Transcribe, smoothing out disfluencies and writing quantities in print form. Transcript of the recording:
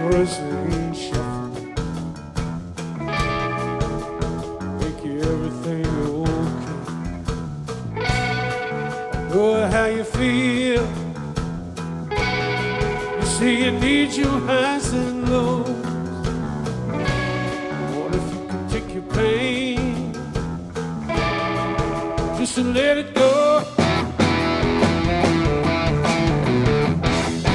pressing shuffle. Make you everything okay. I know how you feel. You say you need your highs and lows. What if you could take your pain just to let it go?